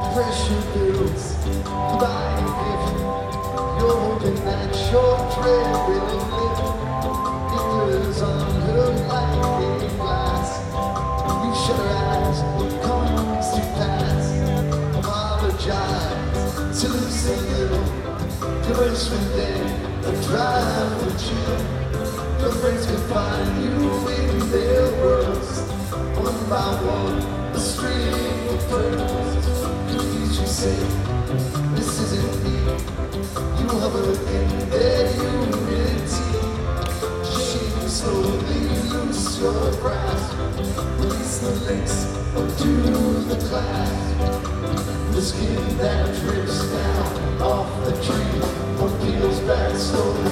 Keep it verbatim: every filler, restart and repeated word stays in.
pressure builds by gift. You're hoping that your dread will live. It lives on her like a glass. You shut her eyes, it comes to pass. Apologize to lose a little. Curse within a drive with you. Your friends can find you in their worlds. One by one, a string of pearls. Confused, you say, this isn't me. You hover in their humility. Shake slowly, loose your grasp. Release the links, undo the clasp. The skin that drips down off the tree or peels back slowly.